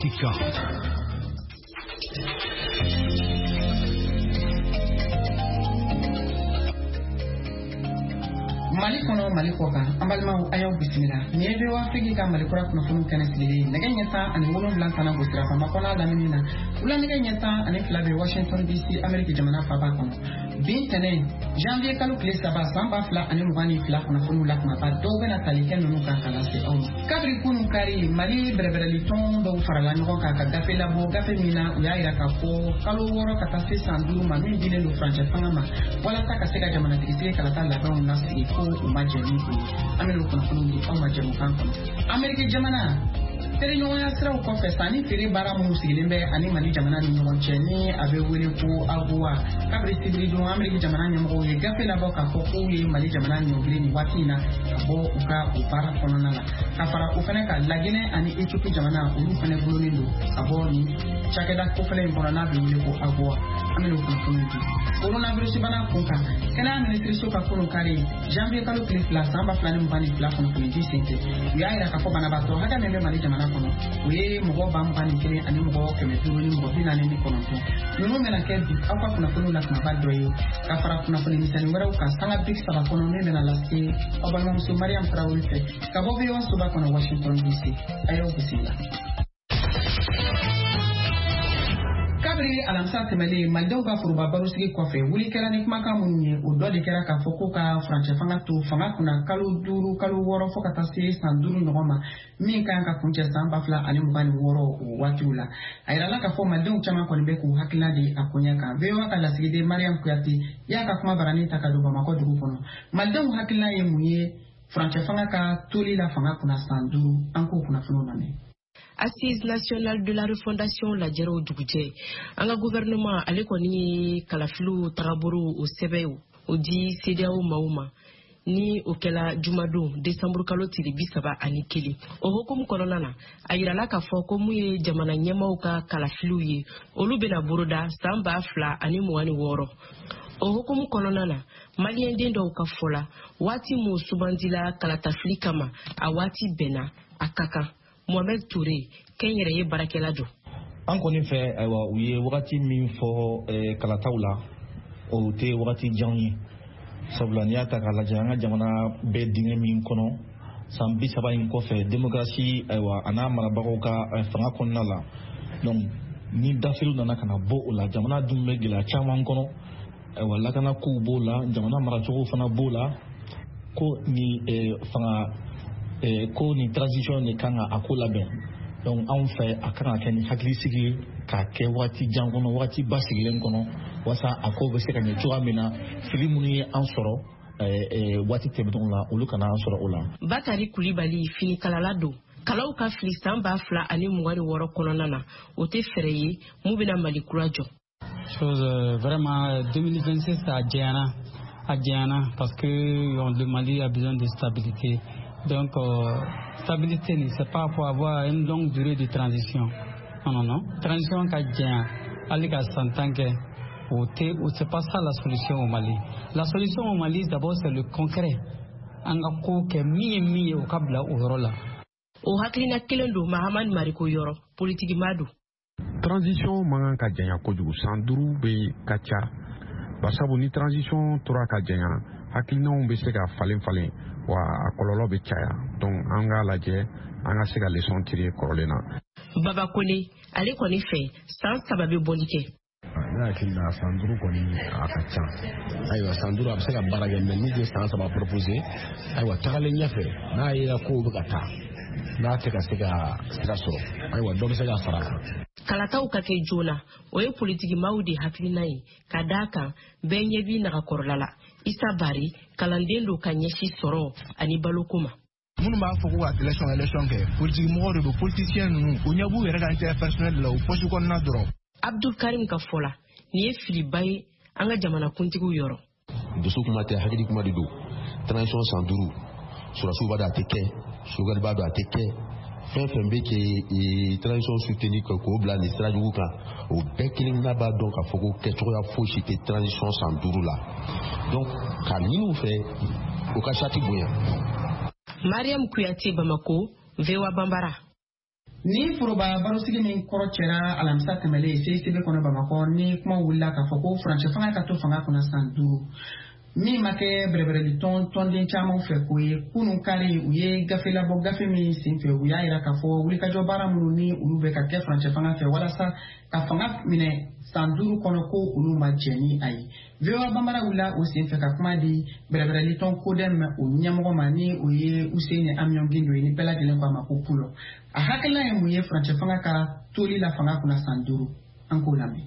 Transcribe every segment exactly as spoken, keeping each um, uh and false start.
Mali kono Mali koka ambalma ayaw bismillah niebe wa figi ka Mali kura kuno funu kana sile nage nyata ani wono blantana go sira fama kona la minina ula nage nyata ani flabe Washington D C America jamana fa ba kono bintene janvier kalu kle saba samba fla ani mugani fla kono funu la ma ba dobe na taliken nu ka kala se on kabri kunu kari Mali berebere liton do farala nyo ka ka gafe la bo gafe mina ya ira ka ko kalu woro ka tase sandu ma min dile lu franche fanga wala ta ka sega jamana tikise kala ta la ba na se ko umajeni amelo kono kono au majemu kanko America jamana tere no ya sra ko fesani tere bara mu sigilembe ani Mali jamana ni no cheni abe wele ko agwa kabri sibri do America jamana ni mo ye gafe la boka ko ko ye Mali jamana ni ogre ni watina bo uka upara kono nala kafara ufane ka lagine ani Ethiopia jamana ulu fane bulonindo abo ni chakeda ko fale mbona be wele ko agwa amelo kono kono coronavirus bana kunka kana ministry soka kono kare janvier kalu kle fla samba fla ni mbani fla kono kono di sente ya ira ka ko bana bato haka meme Mali jamana kono we mugo bambani kile ani mugo keme turu ni mugo dina ni kono to nuno mena kebi akwa kuna kono la kuna badro yo kafara kuna kono misani wera uka sanga big saba kono meme na lasti obama musu Mariam Traoré fe kabobe yo suba kono Washington D C ayo kusinga kabri alamsa temele maldo ga furuba barusigi kofe wuli kera ni kumaka munye udo de kera ka foko ka franche fanga tu fanga kuna kalu duru kalu woro foka tasi sanduru ngoma mi kan ka kunche samba fla ali mbani woro watula ayira la ka fo maldo chama ko beku hakila de akonya ka vewa kala sigide Mariam Kuyati ya ka kuma barani takaduba makodu kupono maldo hakila ye munye franche fanga ka tuli la fanga kuna sanduru anko kuna funo nane Assise nationale de la refondation la jero duguje anga gouvernement ale ko ni kalaflu taraburu o sebeu o di C D A O mauma ni okela jumado décembre kaloti de bisaba anikeli o hokum kolonana ayira la ka fo ko muye jamana nyama ka kalaflu ye olubena buruda samba fla ani muani woro o hokum kolonana malien dendo ka fola wati mu subandila kalatafli kama awati bena akaka Mohamed Touré kenyere ye barakela do an koni fe aywa uye wakati min fo kalatawla o te wakati janyi sabula ni ata kala janga jamana be dinge min kono san bi saba in ko fe demokrasi aywa ana marabago ka fanga konna la donc ni dafilu nana kana bo la jamana dumme gila chaman kono aywa la kana ku bo la jamana maracho fana bo la ko ni fanga ko ni transition ni kanga akola ben donc en fait akana ken hakli sigi ka ke wati jangono wati basilen kono wasa akobe se kan joa mina filimu ni ansoro eh wati tebdon la ulukana ansoro ola Bakari Koulibaly fini kalalado kalau ka filistan ba fla ani mugari woro kono nana o te fereye mubina Mali kurajo chose vraiment deux mille vingt-six à Diana à Diana parce que le Mali a besoin de stabilité. Donc, euh, stabilité, c'est pas pour avoir une longue durée de transition. Non, non, non. Transition qu'a Aliga Santangue, c'est pas ça la solution au Mali. La solution au Mali, d'abord, c'est le concret. Angako ke mi mi au kabla au rola. O haklina kelendo Mahamad Mariko Yoro, politique madu. Transition mangan ka janya kojugu sanduru be kacha. Basabu ni transition tora ka janya. Haklina on be se ka falen falen. Wa kololo be chaya donc anga laje anga sega leçon tirer korolena Baba Kone ale koni fe sans sababu bonike na kinda sanduru koni akacha aywa sanduru absega barage men ni de sans sababu proposer aywa tagale nyafe na ira ko bukata na teka sega straso aywa do sega faraka kalata ukake jona oye politiki maudi haklinai kadaka benye bi na korolala Isa Bari kalandendo kanyeshi soro ani balokuma munu ma foko wa election election ke politique mo de politicien nu onyabu yere kan te personnel la o poste ko na doro Abdul Karim Kafola ni e filibai anga jamana kuntigu yoro dusu kuma te hakidi kuma dido transition sanduru sura suba da teke sugar ba da teke fen fen be ke transition soutenu ko ko bla ni strajugu kan o bekling na ba donc a foko ke to ya fo ci transition sanduru la donc ka ni nous fait au ka chati boya Mariam Kuyati Bamako Vewa Bambara ni foroba barosigi min kɔrɔ cɛra alamisa tɛmɛlen C I C B kɔnɔ Bamakɔ ni kuma wulila k'a fɔ ko furancɛ fanga ka to fanga kɔnɔ san duuru min ma kɛ bɛrɛbɛrɛli tɔn tɔnden caman fɛ ko ye kunun kari u ye gafe labɔ gafe min senfɛ u y'a yira k'a fɔ wulikajɔ baara minnu ni olu bɛ ka kɛ furancɛ fanga fɛ walasa ka fanga minɛ san duuru kɔnɔ ko olu ma jɛ ni a ye V O A Banbara wulila o senfɛ ka kuma di bɛrɛbɛrɛli tɔn kodɛm o ɲɛmɔgɔ ma ni o ye Useni Amion Gindo ye ni bɛɛ lajɛlen ko a ma ko Pulo a hakilina ye mun ye furancɛ fanga ka toli la fanga kunna san duuru an k'o lamɛn.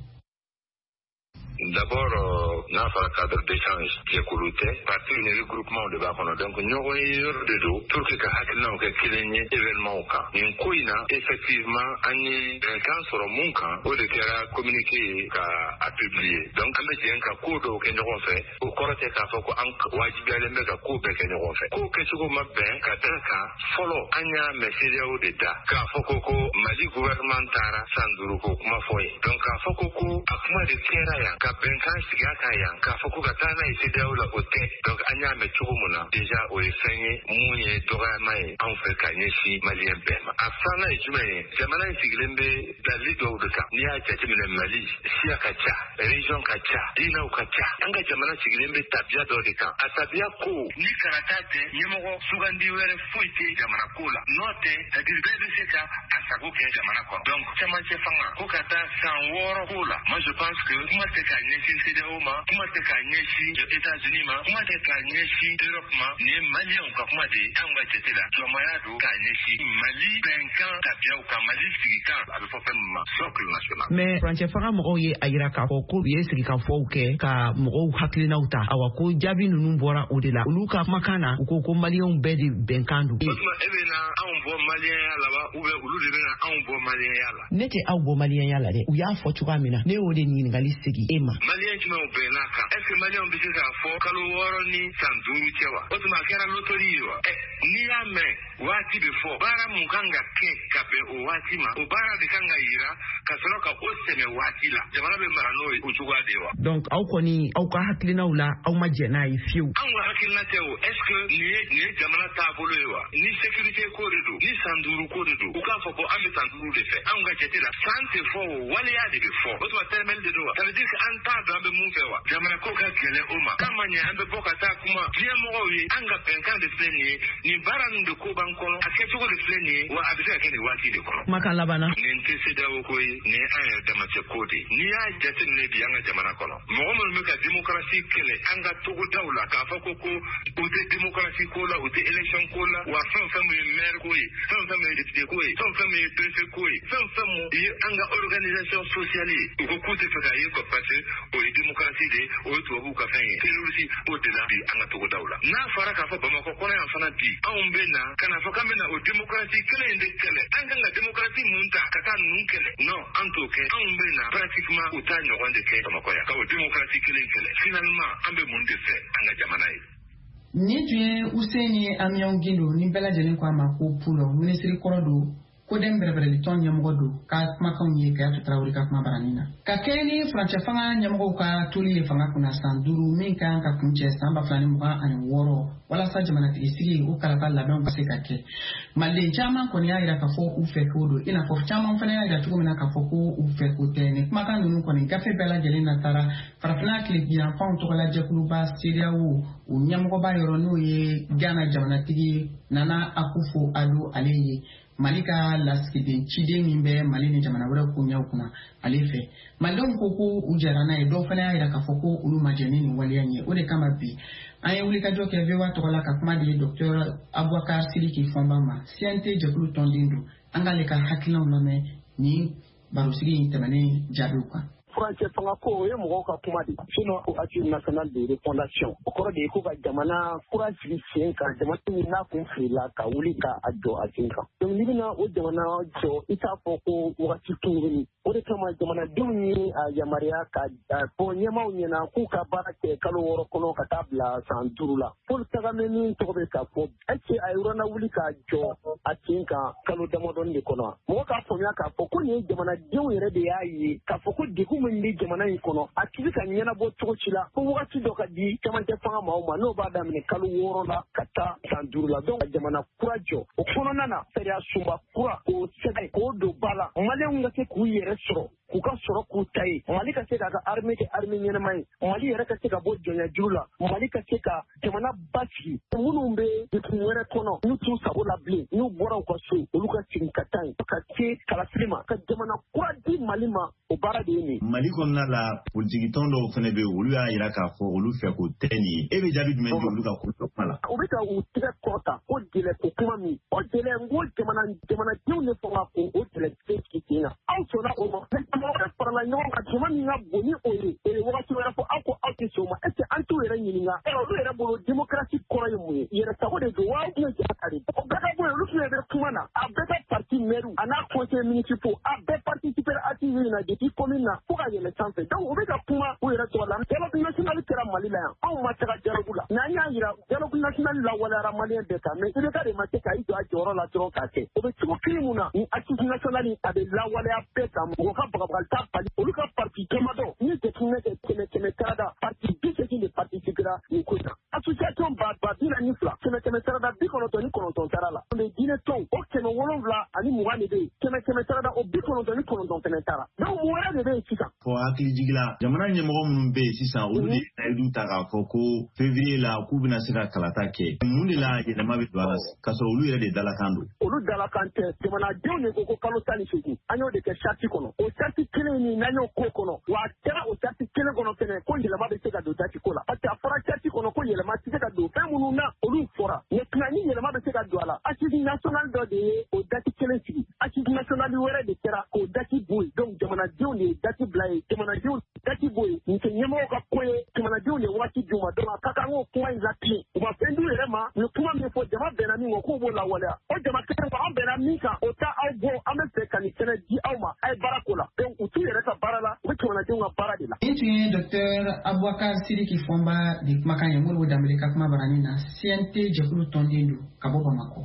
D'abord, n'a pas cadre d'échange qui est coloté, partir un regroupement de Bakono. Donc, nous avons eu de dos, tout ce que Hakilna ou que événement au cas. Nous avons effectivement un camp sur mon camp, où le terrain communiqué à publier. Donc, on a dit un code que nous avons fait, au corps de la fois qu'on a dit un code que nous avons fait. Au que ce qu'on m'a bien, qu'à tel cas, follow Anya Messeria ou d'État, qu'à Fokoko, Mali gouvernementara, Sanduruko, ma foi. Donc, à Fokoko, à moi de Keraya, benkan siga kayan ka fa kuka tana ise daula ote donc anya me chugumuna deja o esenye munye doga mai an fe kanye shi malien bema afana ijume jamana sigilembe dali do duka ni ya tete mine mali sia kacha region kacha dina ukacha anga jamana sigilembe tabia do dika atabia ko ni karatate nyemogo sugandi were fuite jamana kola note adirbe seka asago ke jamana ko donc chamache fanga ko kata san woro kola moi je pense que moi c'est Nyeshi C D A O ma, kuma te ka nyeshi États-Unis ma, kuma te ka nyeshi Europe ma, ni Mali on ka kuma de anga tete la. Jomaya do ka nyeshi Mali benkan tabia ou ka Mali sigikan avec forfait ma socle national. Mais Franche Fara mo ye ayira ka ko ko ye sigikan fo ke ka mo hakilina uta awa ko jabi nunu bora o de la. Ulu ka makana ko ko Malion be de benkandu. Otuma ebena an bo Malien ya la ba ou be ulu de na an bo Malien ya la. Nete aw bo Malien ya la de. U ya fo chuka mina. Ne o de ni ngali sigi ema. Malien qui m'a opéré là, est-ce que Malien peut se faire fort quand on ni sans doute tu vois. Autrement qu'à la loterie, ni la main, wati de fort. Bara mukanga ke kabe o wati ma. O bara de kanga ira, kasoro ka oseme wati la. Jamana be marano uchuga dewa. Donc au koni au ka hakilina ula au majena ifiu. Anwa hakilina teo, est-ce que ni ni jamana tabolo ewa, ni sécurité koredo, ni sanduru koredo. Uka foko ame sanduru de fait. Anwa jete la sante fort, wale ya de fort. Autrement termel de doa. Ça veut dire que anta ambe mufewa jamana koka kele oma kama nya ambe boka ta kuma vie mowi anga penkan de fleni ni baran de ko bankono aketo ko de fleni wa abisa kene wati de kono makala bana ni ntese da okoi ni aya da mache kodi ni ya jete ne bianga jamana kono mo mo me ka demokrasi kele anga to ko dawla ka fa ko ko o de demokrasi ko la o de election ko la wa fa fa me maire ko yi fa fa me député ko yi fa fa me préfet ko yi fa fa mo anga organisation sociale ko ko te fa yi ko passe o démocratie de o to bu ka fanye kelusi o de la bi anga to dawla na fara ka fa bamako kono ya fana bi an bena kana fa kamena o démocratie kele inde kele anga la démocratie munta kata nun kele no an to ke an bena pratiquement o ta nyo wande ke bamako ya ka o démocratie kele kele finalement ambe munde fe anga jamana yi ni tuye Useni Amion Gindo ni bela jelen kwa mako pulo ministri korodo ko den bɛrɛbɛrɛli tɔn ɲɛmɔgɔ don ka kumakanw ye Gayatu Tarawele ka kuma baranina ka kɛ ni furancɛ fanga ɲɛmɔgɔw ka toli le fanga kunna san duuru min kan ka kuncɛ san ba fila ni mugan ani wɔɔrɔ walasa jamanatigi sigi o kalata labɛnw ka se ka kɛ maliden caman kɔni y'a yira k'a fɔ u fɛ k'o don i n'a fɔ caman fana y'a yira cogo min na k'a fɔ ko u fɛ k'o tɛ ni kumakan ninnu kɔni gafe bɛɛ lajɛlen na taara farafinna tilebiyanfanw tɔgɔla jɛkuluba C D A O o ɲɛmɔgɔba yɔrɔ n'o ye Ghana jamanatigi Nana Akufo-Addo ale ye Mali ka lasigiden ciden min bɛ Mali ni jamana wɛrɛ ko ɲɛw kunna ale fɛ malidenw ko ko u jɛra n'a ye dɔw fana y'a yira k'a fɔ ko olu ma jɛ ni nin waleya ye o de kama bi an ye wulikajɔ kɛ V O A tɔgɔ la ka kuma di Docteur Aboubacar Sidiki Fɔnba ma C N T jɛkulu tɔnden don an k'ale ka hakilinaw lamɛn ni barosigi in tɛmɛnen jaabiw kan. Furancɛ fanga ko o ye mɔgɔw ka kuma de sinon ko Agence nationale de refondation o kɔrɔ de ye ko ka jamana kura sigi sen kan jamana min n'a kun filila ka wuli ka a jɔ a sen kan donc n'i bɛna o jamana jɔ i t'a fɔ ko wagati kunkurunin o de kama jamanadenw ye a yamaruya ka fɔ ɲɛmaaw ɲɛna k'u ka baara kɛ kalo wɔɔrɔ kɔnɔ ka taa bila san duuru la Paul Kagame min tɔgɔ bɛ ka fɔ est-ce que a ye yɔrɔna wuli ka jɔ a tin kan kalo damadɔni de kɔnɔ mɔgɔ k'a faamuya k'a fɔ ko nin ye jamanadenw yɛrɛ de y'a ye k'a fɔ ko degun min bɛ jamana in kɔnɔ a tɛ se ka ɲɛnabɔ cogo ci la fo wagati dɔ ka di cɛmancɛ fanga maaw ma n'o b'a daminɛ kalo wɔɔrɔ la ka taa san duuru la donc jamana kura jɔ o kɔnɔna na sariya sunba kura k'o sɛbɛn k'o don ba la maliyɛnw ka se k'u yɛrɛ sɔrɔ k'u ka sɔrɔ k'u ta ye Mali ka se k'a ka armée kɛ armée ɲɛnama ye Mali yɛrɛ ka se ka bɔ jɔnyajuru la Mali ka se ka jamana basigi minnu bɛ degun wɛrɛ kɔnɔ n'u t'u sago la bilen n'u bɔra u ka so olu ka segin ka taa yen ka se kalafili ma ka jamana kura di Mali ma o baara de ye nin Mali kɔnɔna la politiki tɔn dɔw fana bɛ olu y'a jira k'a fɔ olu fɛ k'o tɛ nin ye e bɛ jaabi jumɛn di olu ka ko dɔ kuma la u bɛ ka u tigɛ kɔrɔta ko délai ko kuma min o délai n ko jamana jamanadenw de fɔ ka ko o délai tɛ sigi ten na aw sɔnna o ma mɔgɔ farala ɲɔgɔn kan jama min ka bon ni o ye o ye wagati wɛrɛ fɔ aw ko aw tɛ sɔn o ma est-ce que an t'u yɛrɛ ɲininka ɛ olu yɛrɛ bolo démocratie kɔrɔ ye mun ye yɛrɛ sago de don wa diɲɛ jara ka de o bɛɛ ka bɔ yen olu fana bɛ kuma na a bɛɛ ka parti maire a n'a conseil municipal a bɛɛ participer active na depuis commune na fo ka yɛlɛ sanfɛ donc u bɛ ka kuma u yɛrɛ tɔgɔ la dialogue national kɛra Mali la yan anw ma taga dialogue la n'an y'a yira dialogue national lawaleyara maliyɛn bɛɛ kan mais I B K de ma se ka i jɔ a jɔyɔrɔ la dɔrɔn k'a kɛ o bɛ cogo kelen mun na ni assise nationale a bɛ lawaleya bɛɛ kan mɔgɔ ka bagabagali t'a bali olu ka parti damadɔ ni jateminɛ kɛ kɛmɛ kɛmɛ sarada parti bi seegin de participera nin ko in na association ba ba bi naani ni fila kɛmɛ kɛmɛ sarada bi kɔnɔntɔn ni kɔnɔntɔn sara la mɛ diinɛ tɔn o kɛmɛ wolonwula ani mugan de bɛ yen kɛmɛ kɛmɛ sarada o bi kɔnɔntɔn ni kɔnɔntɔn fɛnɛ sara donc mun wɛrɛ de bɛ yen sisan fɔ hakilijigi la jamana ɲɛmɔgɔ minnu bɛ yen sisan olu de layidu ta k'a fɔ ko février la k'u bɛna se ka kalata kɛ mun de la yɛlɛma bɛ don a la k'a sɔrɔ olu yɛrɛ de dalakan don olu dalakan tɛ jamanadenw de ko ko kalo tan ni seegin an y'o de kɛ charte kɔnɔ o charte kelen ni n'an y'o k'o kɔnɔ wa a kɛra o charte kelen kɔnɔ fɛnɛ ko yɛlɛma bɛ se ka don date ko la parce que a fɔra charte kɔnɔ ko yɛlɛma tɛ se ka don fɛn minnu na olu fɔra maintenant ni yɛlɛma bɛ se ka don a la assise nationale dɔ de ye o date kelen sigi assise nationale wɛrɛ de kɛra k'o date bɔ yen donc jamanadenw de ye date bila yen jamanadenw date bɔ yen nin tɛ ɲɛmɔgɔw ka ko ye jamanadenw de ye waati d'u ma donc a ka kan k'o kuma in latilen u ma fɛn d'u yɛrɛ ma u ye kuma min fɔ jama bɛnna min ma k'o b'o lawaleya o jama kelen ko an bɛnna min kan o t'a aw bɔ an bɛ fɛ ka nin sɛnɛ di aw ma a ye baara ko la donc u t'u yɛrɛ ka baara la u bɛ jamanadenw ka baara de la. Nin tun ye Docteur Aboubacar Sidiki Fɔnba de kumakan ye Modibo Dambele ka kuma barani na C N T jɛkulu tɔnden don ka bɔ Bamakɔ.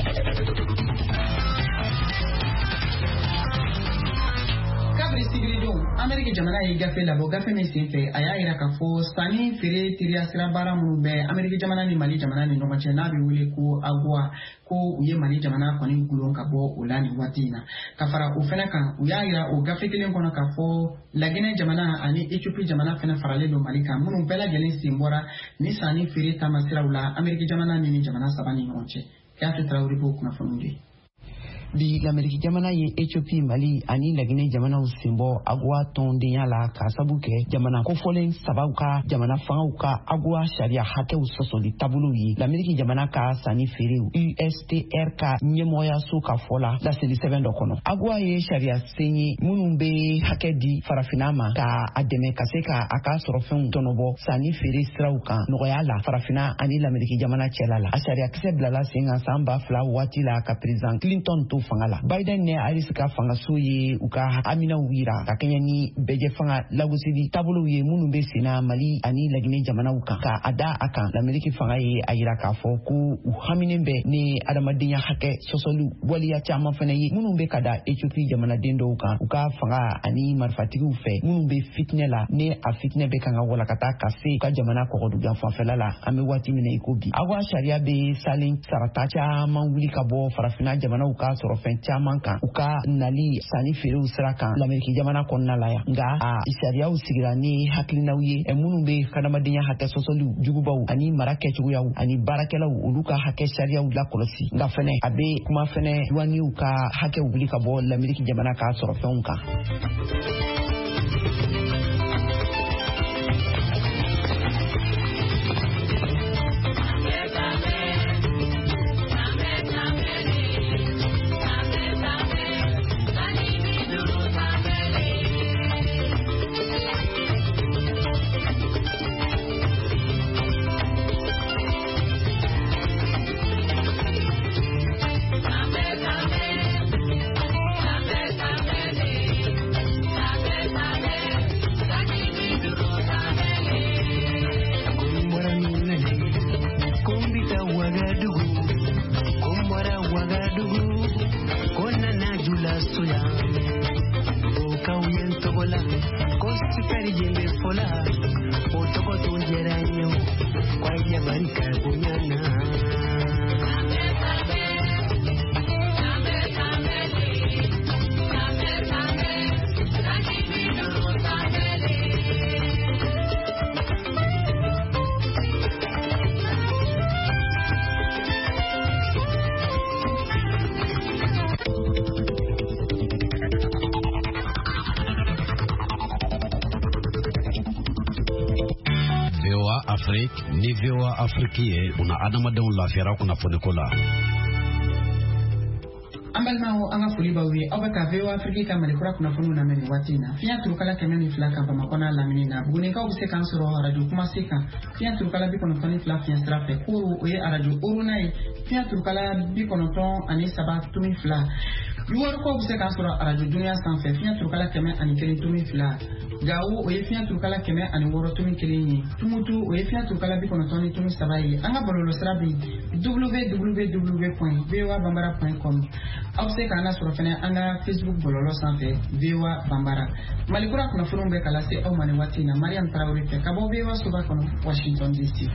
Kabiri sigiridon Ameriki jamana ye gafe labɔ gafe min senfɛ a y'a yira k'a fɔ sanni feere teriya sira baara minnu bɛ Ameriki jamana ni Mali jamana ni ɲɔgɔn cɛ n'a bɛ wele ko AGOA ko u ye Mali jamana kɔni gulon ka bɔ o la nin waati in na ka fara o fana kan u y'a yira o gafe kelen kɔnɔ k'a fɔ Laginɛ jamana ani Ethiopie jamana fana faralen don Mali kan minnu bɛɛ lajɛlen sen bɔra ni sanni feere taamasiraw la Ameriki jamana ni ni jamana saba ni ɲɔgɔn cɛ Kiyatu Tarawele b'o kunnafoniw de. bi l'Amérique jamana ye Ethiopie Mali ani Laginɛ jamanaw senbɔ AGOA tɔndenya la ka sabu kɛ jamana kofɔlen sabaw ka jamana fangaw ka AGOA sariya hakɛw sɔsɔli taabolow ye l'Amérique jamana ka sanni feerew U S T R ka ɲɛmɔgɔyaso ka fɔ la laseli sɛbɛn dɔ kɔnɔ AGOA ye sariya sen ye minnu bɛ hakɛ di farafinna ma ka a dɛmɛ ka se ka a ka sɔrɔfɛnw tɔnɔbɔ sanni feere siraw kan nɔgɔya la farafinna ani l'Amérique jamana cɛla la a sariya kisɛ bilala sen kan san ba fila waati la ka président Clinton to fanga la Biden ne Harris ka fangaso ye u ka haminaw yira ka kɛɲɛ ni bɛjɛ fanga lagosili taabolow ye minnu bɛ senna Mali ani Laginɛ jamanaw kan ka a da a kan l'Amérique fanga ye a yira k'a fɔ ko u haminen bɛ ni adamadenya hakɛ sɔsɔliw waliya caman fana ye minnu bɛ ka da Ethiopie jamanaden dɔw kan u ka fanga ani marifatigiw fɛ minnu bɛ fitinɛ la ni a fitinɛ bɛ kan ka walakata ka se u ka jamana kɔgɔdugan fanfɛla la an bɛ waati min na i ko bi AGOA sariya bɛ salen sarata caman wuli ka bɔ farafinna jamanaw ka sɔrɔ fɛn caman kan u ka nali sanni feerew sira kan l'Amérique jamana kɔnɔna la yan nka a sariyaw sigira ni hakilinaw ye minnu bɛ hadamadenya hakɛ sɔsɔliw jugubaw ani mara kɛcogoyaw ani baarakɛlaw olu ka hakɛ sariyaw lakɔlɔsi nka fɛnɛ a bɛ kuma fɛnɛ douaniw ka hakɛ wuli ka bɔ l'Amérique jamana ka sɔrɔ fɛnw kan. ti feri jembe fola o toko to jeranyo kwa ile barika kunyana Afrique ni V O A Afrique una adamadenw lafiyara kunnafoni ko la. An balimaw an ka foli b'aw ye aw bɛ ka V O A Afrique ka malikura kunnafoniw lamɛn nin waati in na fiɲɛ turukala kɛmɛ ni fila kan Bamakɔ n'a lamini na Bugunikaw bɛ se k'an sɔrɔ radio Kumase kan fiɲɛ turukala bi kɔnɔntɔn ni fila fiɲɛ sira fɛ Koro o ye radio Oruna ye fiɲɛ turukala bi kɔnɔntɔn ani saba tumi fila Luwarukaw bɛ se k'an sɔrɔ radio Dunuya sanfɛ fiɲɛ turukala kɛmɛ ani kelen tumi fila Gawo o ye fiɲɛ turukala kɛmɛ ani wɔɔrɔ tumi kelen ye Tumutu o ye fiɲɛ turukala bi kɔnɔntɔn ni tumi saba ye an ka bɔlɔlɔ sira bi w w w point v o a bambara point com aw bɛ se k'an lasɔrɔ fɛnɛ an ka Facebook bɔlɔlɔ sanfɛ V O A Bambara malikura kunnafoniw bɛ ka lase aw ma nin waati in na Mariam Tarawele fɛ ka bɔ V O A soba kɔnɔ Washington D C.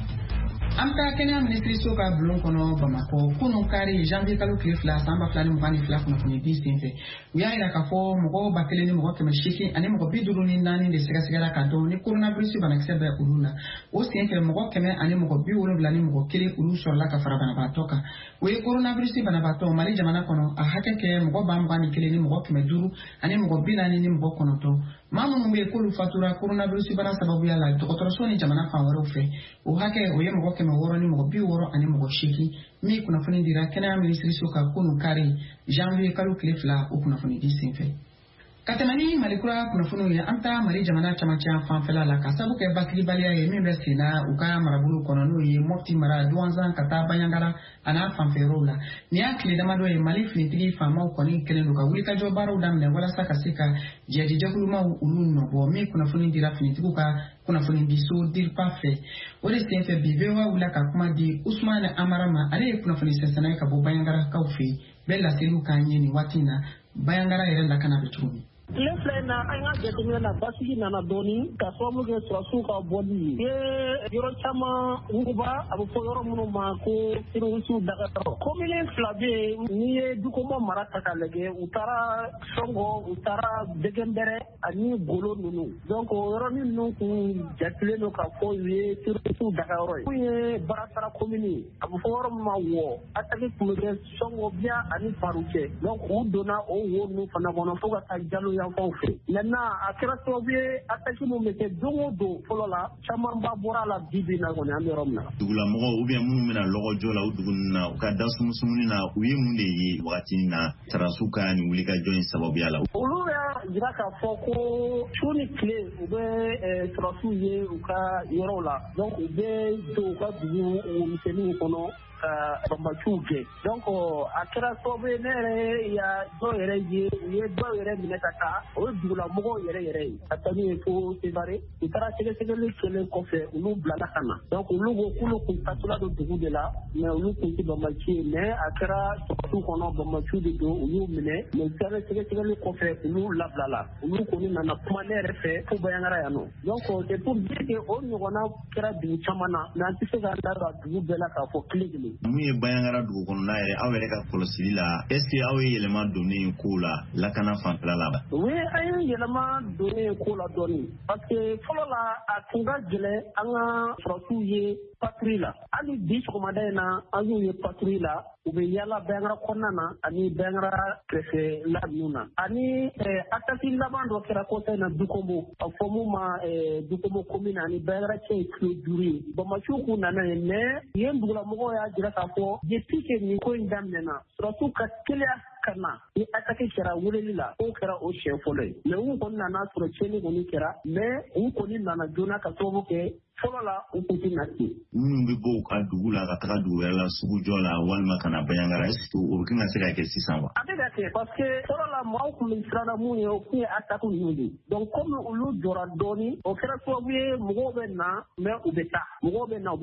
An ka kɛnɛya minisiriso ka bulon kɔnɔ Bamakɔ kunun kari janvier kalo tile fila san ba fila ni mugan ni fila kunnafoni di senfɛ u y'a yira k'a fɔ mɔgɔ ba kelen ni mɔgɔ kɛmɛ seegin ani mɔgɔ bi duuru ni naani de sɛgɛsɛgɛra ka dɔn ni coronavirus banakisɛ bɛ olu la o senfɛ mɔgɔ kɛmɛ ani mɔgɔ bi wolonwula ni mɔgɔ kelen olu sɔrɔla ka fara banabaatɔ kan o ye coronavirus banabaatɔ Mali jamana kɔnɔ a hakɛ kɛ mɔgɔ ba mugan ni kelen ni mɔgɔ kɛmɛ duuru ani mɔgɔ bi naani ni mɔgɔ kɔnɔntɔn maa minnu bɛ yen k'olu fatura coronavirus bana sababuya la dɔgɔtɔrɔso ni jamana fan wɛrɛw fɛ o hakɛ o ye mɔgɔ kɛmɛ wɔɔrɔ ni mɔgɔ bi wɔɔrɔ ani mɔgɔ seegin min kunnafoni dira kɛnɛya minisiriso ka kunun kari janvier kalo tile fila o kunnafoni di senfɛ ka tɛmɛ ni malikura kunnafoniw ye an taa Mali jamana camancɛ fanfɛla la ka sabu kɛ basigibaliya ye min bɛ sen na u ka marabolo kɔnɔ n'o ye Mopti mara Duwanzan ka taa Baɲangara a n'a fanfɛyɔrɔw la nin y'a tile damadɔ ye Mali finitigi faamaw kɔni kɛlen don ka wulikajɔ baaraw daminɛ walasa ka se ka jɛdijɛkulumaw olu nɔbɔ min kunnafoni dira finitigiw ka kunnafoni diso DIRPA fɛ o de senfɛ bi V O A wulila ka kuma di Usmane Amara ma ale ye kunnafoni sɛnsɛnna ye ka bɔ Baɲangarakaw fɛ yen bɛɛ laseliw k'an ye nin waati in na Baɲangara yɛrɛ lakana bɛ cogo min. tile fila in na an ka jateminɛ na basigi nana dɔɔni ka sababu kɛ sɔrɔsiw ka bɔli ye yɔrɔ caman wuguba a bɛ fɔ yɔrɔ minnu ma ko terrorisiw dagayɔrɔ komini fila bɛ yen n'i ye Dukomo mara ta k'a lajɛ u taara Sɔngɔ u taara Dɛgɛnbɛrɛ ani Golo ninnu donc o yɔrɔnin ninnu kun jatilen don k'a fɔ u ye terrorisiw dagayɔrɔ ye mun ye Baratara komini a bɛ fɔ yɔrɔ min ma Wɔ ataki tun bɛ kɛ Sɔngɔ Biya ani Faru cɛ donc u donna o wo ninnu fana kɔnɔ fo ka taa Jalo yanfanw fɛ maintenant a kɛra sababu ye ataki min bɛ kɛ don o don fɔlɔ la camanba bɔra la bi bi in na kɔni an bɛ yɔrɔ min na. Dugulamɔgɔ ou bien minnu bɛna lɔgɔjɔ la o dugu ninnu na u ka da sumusumuni na u ye mun de ye wagati in na Tarasiw ka nin wulikajɔ in sababuya la. Olu y'a jira k'a fɔ ko su ni tile u bɛ Tarasiw ye u ka yɔrɔw la donc u bɛ don u ka dugu misɛnninw kɔnɔ ka banbaaciw kɛ donc a kɛra sababu ye ne yɛrɛ ya dɔw yɛrɛ ye u ye dɔw yɛrɛ minɛ ka taa o ye dugulamɔgɔw yɛrɛ yɛrɛ ye ka taa n'u ye fo Sevare u taara sɛgɛsɛgɛli kɛlen kɔfɛ olu bilala ka na donc olu ko k'olu kun tatula don dugu de la mais olu kun tɛ banbaaci ye mais a kɛra sɔgɔsiw kɔnɔ banbaaciw de don u y'u minɛ mais sɛgɛsɛgɛli kɔfɛ olu labilala olu kɔni nana kuma ne yɛrɛ fɛ fo Baɲangara yan nɔ donc c'est pour dire que o ɲɔgɔnna kɛra dugu caman na mais an tɛ se k'an da don a dugu bɛɛ la k'a fɔ tile kelen. Mun ye Baɲangara dugu kɔnɔna yɛrɛ aw yɛrɛ ka kɔlɔsili la est ce que aw ye yɛlɛma donnen ko la lakana fanfɛla la. Oui an ye yɛlɛma donnen ko la dɔɔni parce que fɔlɔ la a tun ka gɛlɛn an ka sɔrɔsiw ye patrouille la hali bi sɔgɔmada in na an y'u ye patrouille la u bɛ yaala Baɲangara kɔnɔna na ani Baɲangara kɛrɛfɛla ninnu na ani ataki laban dɔ kɛra kɔsa in na Dukomo a fɔ mun ma Dukomo commune ani Baɲangara cɛ ye kilo duuru ye banbaaciw kun nana ye mais yen dugulamɔgɔw y'a jira k'a fɔ depuis que nin ko in daminɛna sɔrɔsiw ka teliya ka na ni ataki kɛra weleli la o kɛra o siɲɛ fɔlɔ ye mais u kɔni nana sɔrɔ tiɲɛni kɔni kɛra mais u kɔni nana joona ka sababu kɛ fɔlɔ la u kun tɛ na ten. Minnu bɛ bɔ u ka dugu la ka taga dugu wɛrɛ la sugujɔ la walima ka na Baɲangara est ce que o bɛ kan ka se ka kɛ sisan wa. A bɛ ka kɛ parce que fɔlɔ la maaw kun bɛ siran na mun ye o kun ye ataki ninnu de donc comme olu jɔra dɔɔni o kɛra sababu ye mɔgɔw bɛ na mais u bɛ taa mɔgɔw bɛ na u bɛ taa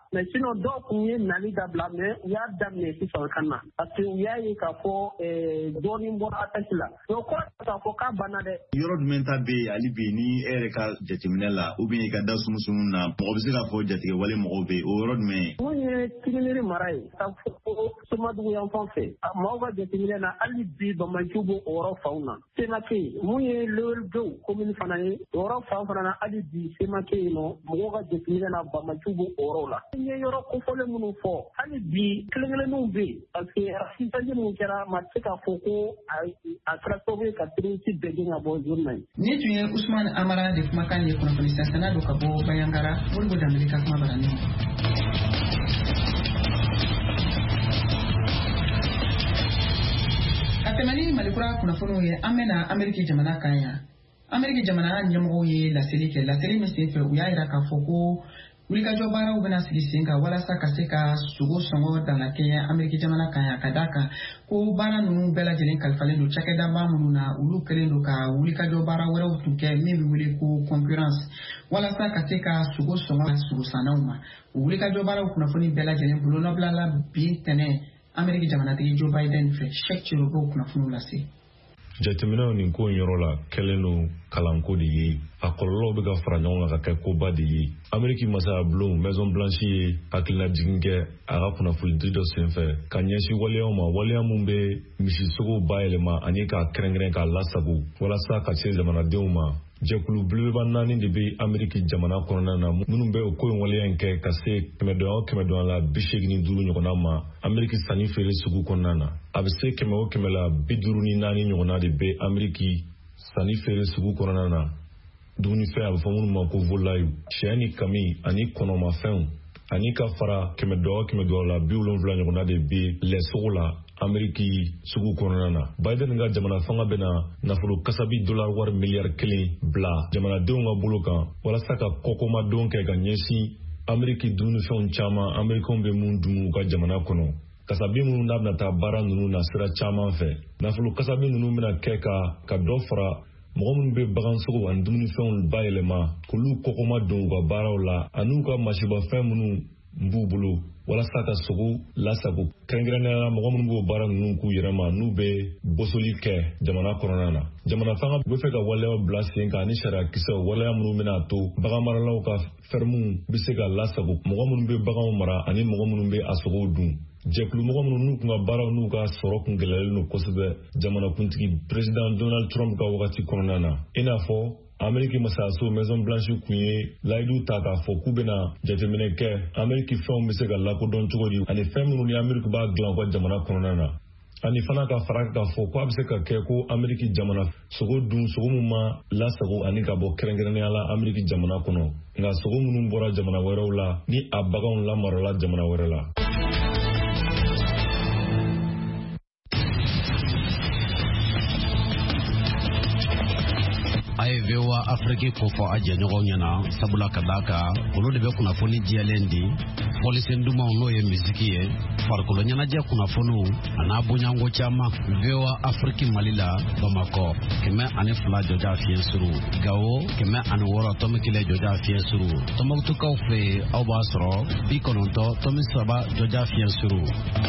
mais sinon dɔw kun ye nali dabila mais u y'a daminɛ sisan ka na parce que u y'a ye k'a fɔ dɔɔnin bɔra attaque la donc kɔrɔ k'a fɔ k'a banna dɛ. Yɔrɔ jumɛn ta bɛ yen hali bi ni e yɛrɛ ka jateminɛ la ou bien i ka da sumusunu na mɔgɔ bɛ se k'a fɔ jatigɛ wale mɔgɔw bɛ yen o yɔrɔ jumɛn ye. mun ye Tiriniri mara ye k'a fɔ ko Somadugu yan fan fɛ mɔgɔw ka jateminɛ na hali bi Bamaɲcu b'o yɔrɔ faw na Senake mun ye Leweldow commune fana ye o yɔrɔ faw fana na hali bi Senake yen nɔ mɔgɔw ka jateminɛ na Bamaɲcu b'o yɔrɔ la. N ye yɔrɔ kofɔlen minnu fɔ hali bi kelen kelenninw bɛ yen parce que racisme minnu kɛra ma se k'a fɔ ko a kɛra sababu ye ka terroriste bɛɛ gɛn ka bɔ zone na ye. Ni tun ye Usman Amara de kumakan ye kunnafoni sasana do ka bɔ Bayangara Modibo Dambele ka kuma barani. A tɛmɛni Malikura kunnafoniw ye an bɛna Ameriki jamana kan yan. Ameriki jamana ɲɛmɔgɔw ye laseli kɛ laseli min senfɛ u y'a jira k'a fɔ ko wulikajɔ baaraw bɛna sigi sen kan walasa ka se ka sogo sɔngɔ dana kɛ Ameriki jamana kan yan ka d'a kan ko baara ninnu bɛɛ lajɛlen kalifalen don cakɛdaba minnu na olu kɛlen don ka wulikajɔ baara wɛrɛw tun kɛ min bɛ wele ko concurrence walasa ka se ka sogo sɔngɔ sogo sannaw ma o wulikajɔ baaraw kunnafoni bɛɛ lajɛlen bolo nɔbilala bi tɛnɛ Ameriki jamanatigi Joe Biden fɛ Sheikh Chirobo kunnafoniw lase. Jateminɛw nin ko yɔrɔ la kɛlen don kalanko de ye a kɔlɔlɔw bɛ ka fara ɲɔgɔn kan ka kɛ koba de ye Ameriki masaya bulon Maison Blanche ye hakilina jigin kɛ a ka kunnafoni di dɔ senfɛ ka ɲɛsin waleyaw ma waleya mun bɛ misisogow bayɛlɛma ani k'a kɛrɛnkɛrɛn k'a lasago walasa ka se jamanadenw ma jɛkulu belebeleba naani de bɛ Ameriki jamana kɔnɔna na minnu bɛ o ko in waleya in kɛ ka se kɛmɛdɔnya o kɛmɛdɔnya la bi seegin ni duuru ɲɔgɔnna ma Ameriki sanni feere sugu kɔnɔna na a bɛ se kɛmɛ o kɛmɛ la bi duuru ni naani ɲɔgɔnna de bɛ Ameriki sanni feere sugu kɔnɔna na dumunifɛn a bɛ fɔ minnu ma ko volaille sɛ ni kami ani kɔnɔmafɛnw ani ka fara kɛmɛdɔnya o kɛmɛdɔnya la bi wolonwula ɲɔgɔnna de bɛ lɛsogo la Ameriki sugu kɔnɔna na Biden ka jamana fanga bɛna nafolo kasabi dollar wari miliyari kelen bila jamanadenw ka bolo kan walasa ka kɔkɔmadon kɛ ka ɲɛsin Ameriki dumunifɛnw caman Amerikanw bɛ mun dun u ka jamana kɔnɔ kasabi minnu n'a bɛna taa baara ninnu na sira caman fɛ nafolo kasabi ninnu bɛna kɛ ka ka dɔ fara mɔgɔ minnu bɛ bagansogo ani dumunifɛnw bayɛlɛma k'olu kɔkɔmadon u ka baaraw la ani u ka masibafɛn minnu b'u bolo walasa ka sogo lasago kɛrɛnkɛrɛnnenya la mɔgɔ minnu b'o baara ninnu k'u yɛrɛ ma n'u bɛ bosoli kɛ jamana kɔnɔna na jamana fanga bɛ fɛ ka waleyaw bila sen kan ani sariya kisɛw waleya minnu bɛna to bagan maralaw ka fɛrɛmuw bɛ se ka lasago mɔgɔ minnu bɛ baganw mara ani mɔgɔ minnu bɛ a sogow dun jɛkulu mɔgɔ minnu n'u kun ka baaraw n'u ka sɔrɔ kun gɛlɛyalen don kosɛbɛ jamanakuntigi president Donald Trump ka wagati kɔnɔna na i n'a fɔ Ameriki masaso Maison Blanche kun ye layidu ta k'a fɔ k'u bɛna jateminɛ kɛ Ameriki fɛnw bɛ se ka lakodɔn cogo di ani fɛn minnu ni Ameriki b'a dilan u ka jamana kɔnɔna na ani fana ka fara k'a fɔ ko a bɛ se ka kɛ ko Ameriki jamana sogo dun sogo min ma lasago ani ka bɔ kɛrɛnkɛrɛnnenya la Ameriki jamana kɔnɔ nka sogo minnu bɔra jamana wɛrɛw la ni a baganw lamarala jamana wɛrɛ la. A ye V O A Afrique ko fɔ a jɛɲɔgɔnw ɲɛna sabula ka d'a kan olu de bɛ kunnafoni jɛlen di fɔlisen dumanw n'o ye misiki ye farikolo ɲɛnajɛ kunnafoniw a n'a bonyanko caman V O A Afrique Mali la Bamakɔ kɛmɛ ani fila jɔja fiɲɛ suru Gao kɛmɛ ani wɔɔrɔ tɔmi kelen jɔja fiɲɛ suru Tɔnbukutukaw fɛ yen aw b'a sɔrɔ bi kɔnɔntɔn tɔmi saba jɔja fiɲɛ suru.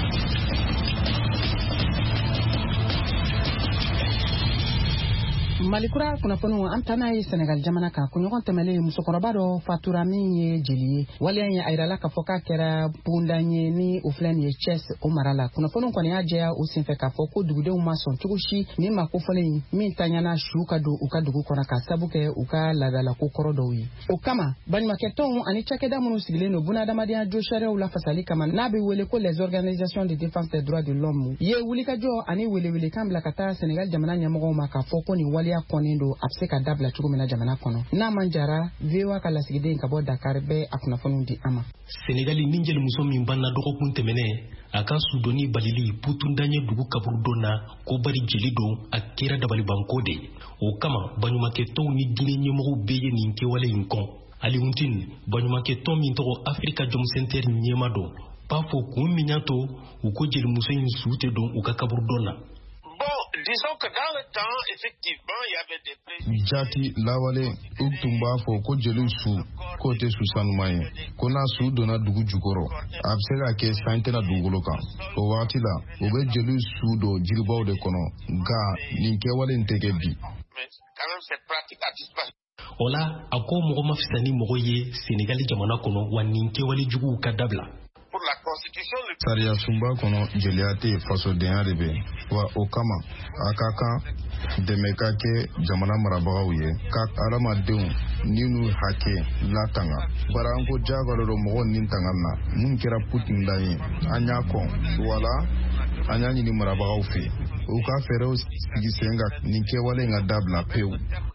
Malikura kunnafoniw an taa n'a ye Senegal jamana kan kunɲɔgɔn tɛmɛlen musokɔrɔba dɔ fatura min ye jeli ye waleya in a yirala k'a fɔ k'a kɛra bondan ye ni o filɛ nin ye Thiès o mara la kunnafoniw kɔni y'a jɛya o senfɛ k'a fɔ ko dugudenw ma sɔn cogo si min ma kofɔlen min taɲana su ka don u ka dugu kɔnɔ ka sabu kɛ u ka laadalako kɔrɔ dɔw ye o kama baɲumankɛtɔnw ani cakɛda minnu sigilen don bunadamadenya jo sariyaw lafasali kama n'a bɛ wele ko les organisations de défense des droits de l'homme ye wulikajɔ ani welewelekan bila ka taa Senegal jamana ɲɛmɔgɔw ma k'a fɔ ko nin waleya kɔnnen don a bɛ se ka dabila cogo min na jamana kɔnɔ n'a man jara V O A ka lasigiden ka bɔ Dakar bɛ a kunnafoniw di a ma. Senegali ni jelimuso min banna dɔgɔkun tɛmɛnɛ a ka sudoni balili putundanye dugu kaburu dɔ na ko bari jeli don a kɛra dabalibanko de o kama baɲumankɛtɔnw ni diinɛ ɲɛmɔgɔw bɛɛ ye nin kɛwale in kɔn Aliuntine baɲumankɛtɔn min tɔgɔ Africa Jom Center ɲɛma don b'a fɔ kun min y'a to u ko jelimuso in su tɛ don u ka kaburu dɔ na. Bon, Disons que dans le temps, effectivement, il y avait des présidents. Jati lawale uktumba fo ko jeli su ko te su sanumaye ko na su dona dugu jukoro absega ke santena dugolo kan o wati la o be jeli su do jiribaw de kono ga ninke wale ntege bi quand même cette pratique anticipation. Ola ako mogo mafisani mogo ye Senegal jamana kono wa ninke wale jugu ka dabla. Pour la constitution Sariya sumba kono jeliate faso denya de be wa okama akaka demeka ke jamana marabagaw ye ka aramadenw ninu hake latanga baranko jagalo mogo nin tangana mun kera putin daye anya kon wala anya ni marabagaw fe o ka fero sigi senga ninke wale nga dabla peu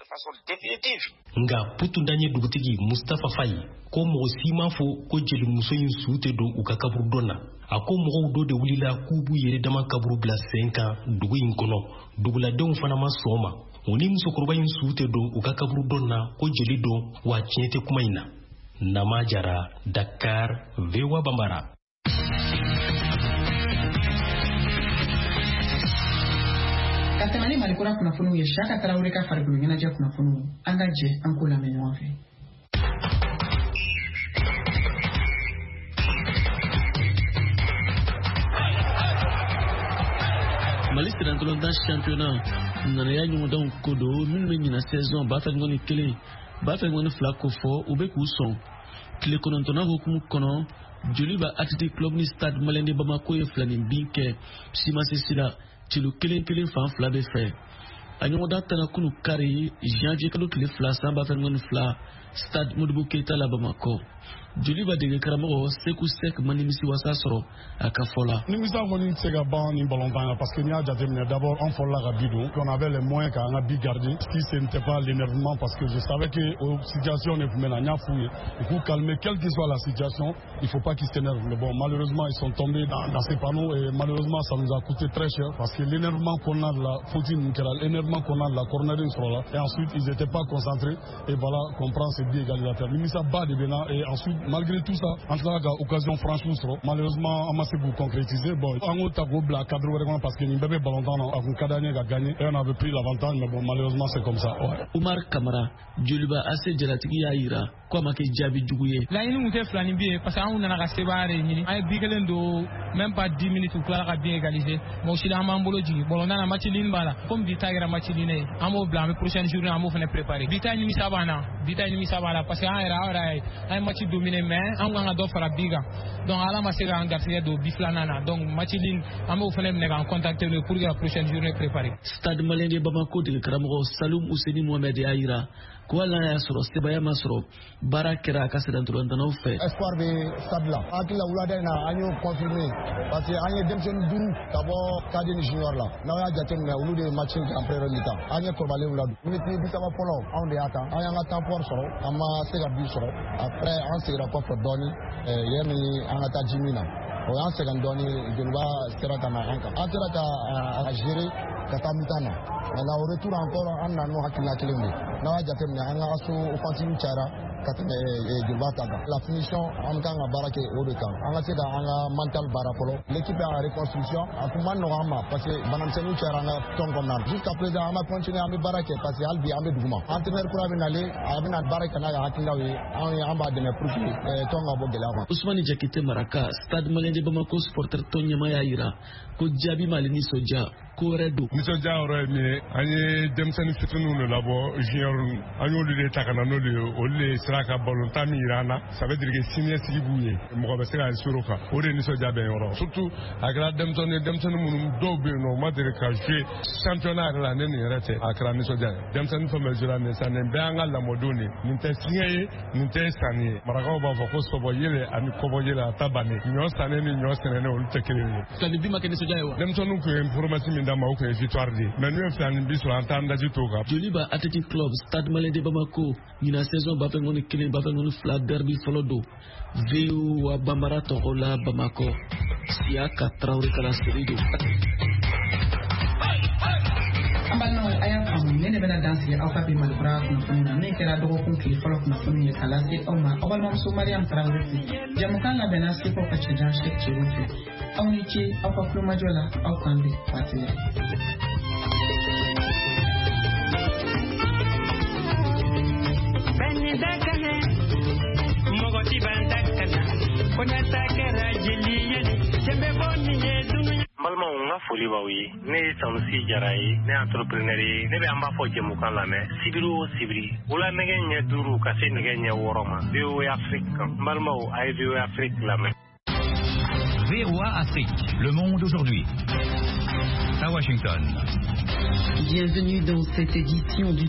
nga putundanye dugutigi Mustafa Faye ko mogo sima fo ko jeli muso yin sute do uka kaburu donna ako mogo do de wulila kubu yere dama kaburu bla cinq ans dugu yin kono dugula denw fana ma soma oni muso kurba yin sute do uka kaburu donna ko jeli do wa tiente kuma ina nama jara Dakar Vewa Bambara. Katemani malikura kunafunu ya shaka Traoré ka farigulu ɲɛnajɛ kunafunu an ka jɛ an ko lamɛn ɲɔgɔn fɛ. Mali Sirantolontan championnat nanaya ɲɔgɔndanw ko do minnu bɛ ɲina saison ba fɛ ŋɔni kelen ba fɛ ŋɔni fila ko fɔ u bɛ k'u sɔn tile kɔnɔntɔnna hukumu kɔnɔ joli ba Athletic Club ni Stade Malien de Bamako ye fila ni bin kɛ Simasesi la tilo kelen kelen fan fila bɛ fɛ a ɲɔgɔndan tana kunu kari janvier kalo tile fila san ba fɛ ŋɔni fila Stade Modibo Keita la Bamako joli ba dege karamɔgɔ Seku Sek ma nimisi wasa sɔrɔ a ka fɔ la. Nimisa kɔni tɛ se ka ban ni ballontan na parce que n'i y'a jateminɛ d'abord an fɔlɔla ka bi don on avait les moyens k'an ka bi garder si ce n'était pas l'énervement parce que je savais que o situation de tun bɛ na n y'a f'u ye il faut calmer quelle que soit la situation il faut pas qu'ils s'énervent mais bon malheureusement ils sont tombés dans, dans ces panneaux et malheureusement ça nous a coûté très cher parce que l'énervement qu'on a de la faute ninnu kɛra l'énervement qu'on a de la cornering sɔrɔ la et ensuite ils étaient pas concentrés et voilà qu'on prend ces buts égalisateurs nimisa ba de bɛ na et ensuite malgré tout ça an tilala ka occasion franche sɔrɔ malheureusement an ma se k'u concrétiser bon an k'o ta k'o bila cadre wɛrɛ kɔnɔ parce que nin bɛɛ bɛ ballontan na a kun ka d'an ye ka gagner et on avait pris l'avantage mais bon malheureusement c'est comme ça. Ouais. Umar Kamara joliba ase jalatigi y'a yira ko a ma kɛ jaabi jugu ye. laɲini kun tɛ filani bi ye parce que an nana ka sebaaya de ɲini an ye bi kelen don même pas dix minutes u tilala ka bin égaliser mais o si la an b'an bolo jigin ballontan na match ligne b'a la comme bi ta kɛra match ligne ye an b'o bila an bɛ prochaine journée an b'o fana préparer bi ta nimisa b'an na bi ta nimisa b'a la parce que an yɛrɛ an yɛrɛ an ye match dominer mais an kan ka dɔ fara bi kan donc ala ma se k'an garisɛgɛ don bi filanan na donc match ligne an b'o fana minɛ k'an contacter n'o ye pour que la prochaine journée préparer. Stade Malien de Bamako dege karamɔgɔ Saloum Ouseni Mohamed y'a yira ko hali n'a y'a sɔrɔ sebaya ma sɔrɔ baara kɛra a ka Sirantolantanaw fɛ. Espoir bɛ stade la hakili la wulada in na an y'o confirmer parce que an ye denmisɛnnin duuru ka bɔ cadre junior la n'aw y'a jateminɛ olu de ye match in kɛ en première mi-temps an ye kɔrɔbalenw ladon miniti bi saba fɔlɔ anw de y'a ta an y'an ka temps fort sɔrɔ an ma se ka but sɔrɔ après an seginna kɔfɛ dɔɔni yanni an ka taa ji min na o y'an sɛgɛn dɔɔni joliba sera ka na an kan an sera ka a gérer ka taa mi-temps na maintenant au retour encore an na n'o hakilina kelen de n'aw y'a jateminɛ an ka so offensive cayara ka tɛmɛ joliba ta kan la finition an kan ka baara kɛ o de kan an ka se ka an ka mental baara fɔlɔ l'équipe est en reconstruction a kun ma nɔgɔ an ma parce que banamisɛnninw cayara an ka tɔn kɔnɔna na jusqu'à présent an bɛ continuer an bɛ baara kɛ parce que hali bi an bɛ duguma entraîneur kura bɛ nalen a bɛna baara kɛ n'a ka hakilinaw ye an an b'a dɛmɛ pour que tɔn ka bɔ gɛlɛya kɔnɔ. Ousmane Jakite Maraka Stade Malien de Bamako supporter tɔn ɲɛmaa y'a yira ko jaabi m'ale nisɔndiya ko wɛrɛ don. nisɔndiya yɔrɔ ye min ye an ye denmisɛnnin fitininw de labɔ junior an y'olu de ta ka na n'olu ye olu de sera ka ballontan min jira an na ça veut dire que siniɲɛsigi b'u ye mɔgɔ bɛ se ka sɔrɔ o kan o de nisɔndiya bɛ yɔrɔ surtout a kɛra denmisɛnnin ye denmisɛnnin minnu dɔw bɛ yen nɔ u ma deli ka jouer championnat yɛrɛ la ne nin yɛrɛ tɛ a kɛra nisɔndiya ye denmisɛnnin fɛn bɛ jouer nin sa nin bɛɛ y'an ka lamɔdenw de nin tɛ siɲɛ ye nin tɛ sanni ye marakaw b'a fɔ ko sɔbɔ yɛlɛ ani kɔbɔ yɛlɛ a ta bannen ɲɔ sannen ni ɲɔ sɛnɛnen olu tɛ kelen ye. filani bi ma kɛ nisɔndiya ye wa. denmisɛnninw tun ye promesse min d'a ma o tun ye victoire de ye mais n'u ye filani bi sɔrɔ an t'an daji t'o kan. joliba Athletic Club Stade Malien de Bamako ɲina saison ba fɛ ŋɔni kelen ba fɛ ŋɔni fila derby fɔlɔ don V U wa Bambara tɔgɔ la Bamako Siaka Traoré kala seri don. an balimaw a y'a faamu ne de bɛna dan sigi aw ka bi malikura kunnafoni na min kɛra dɔgɔkun tile fɔlɔ kunnafoni ye k'a lase aw ma aw balimamuso Mariam Traoré fɛ jamukan labɛnna seko ka cɛjan Sek Cero fɛ aw ni ce aw ka kulomajɔ la aw k'an bɛn waati wɛrɛ. nga foli b'aw ye ne ye Sanusi Jara ye ne entrepreneur ye ne bɛ an b'a fɔ jɛmukan lamɛn sibiri o sibiri wula nɛgɛ ɲɛ duuru ka se nɛgɛ ɲɛ wɔɔrɔ ma V O A Afrique n balimaw a ye V O A Afrique lamɛn. V O A Afrique, le monde aujourd'hui. À Washington. Bienvenue dans cette édition du